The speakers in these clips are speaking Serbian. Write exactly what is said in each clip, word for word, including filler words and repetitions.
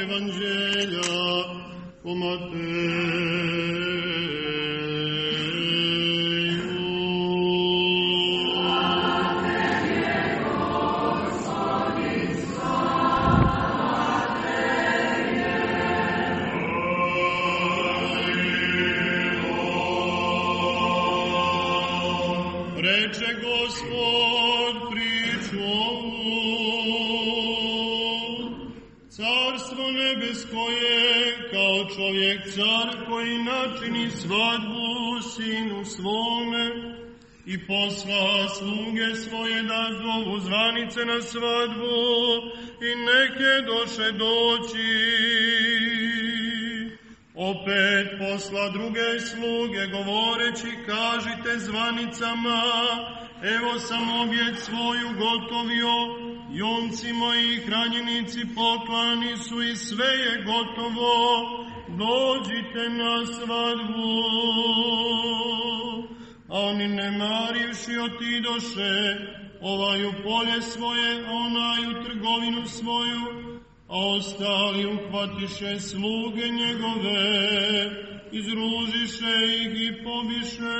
Evanđelja po Mateju. Reče Gospod priču ovu: Carstvo nebesko je kao čovjek car koji načini svadbu sinu svome i posla sluge svoje da zovu zvanice na svadbu i neke doše doći. Opet posla druge sluge govoreći: kažite zvanicama, evo sam objed svoju gotovio, jonci moji hranjenici poklani su i sve je gotovo, dođite na svadbu. A oni ne marivši otidoše, ovaj u polje svoje, onaj u trgovinu svoju, a ostali uhvatiše sluge njegove, izružiše ih i pobiše.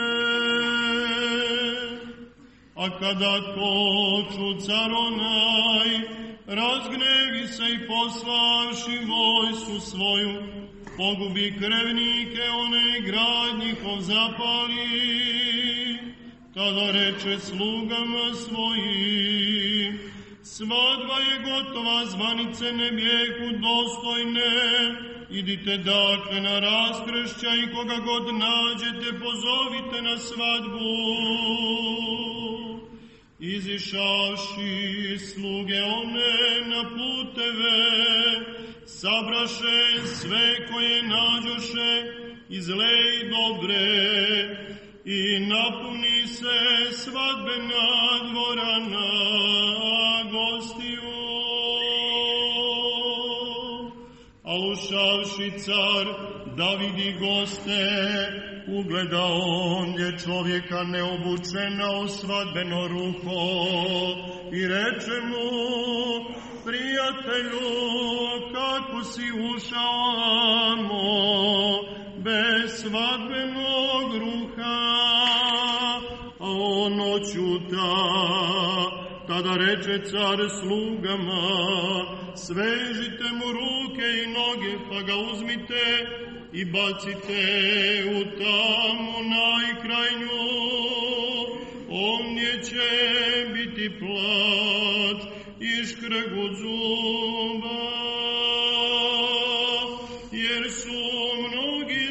A kada to ču car onaj, razgnevi se i poslavši vojsku svoju, pogubi krvnike one i grad njihov zapali. Tada reče slugama svojim: svadba je gotova, zvanice ne bijehu dostojne, idite dakle na raskršća i koga god nađete pozovite na svadbu. Izišavši sluge one na puteve, sabraše sve koje nađoše i zle i dobre, i napuni se svadbena dvorana gostiju. A ušavši car da vidi goste, ugleda ondje čovjeka neobučena u svadbeno ruho i reče mu: prijatelju, kako si ušao amo bez svadbenog ruha? A on oćuta. Tada reče car slugama: svežite mu ruke i noge, pa ga uzmite i bacite u tamu najkrajnju. Ondje će biti plač i škregut zuba, jer su mnogi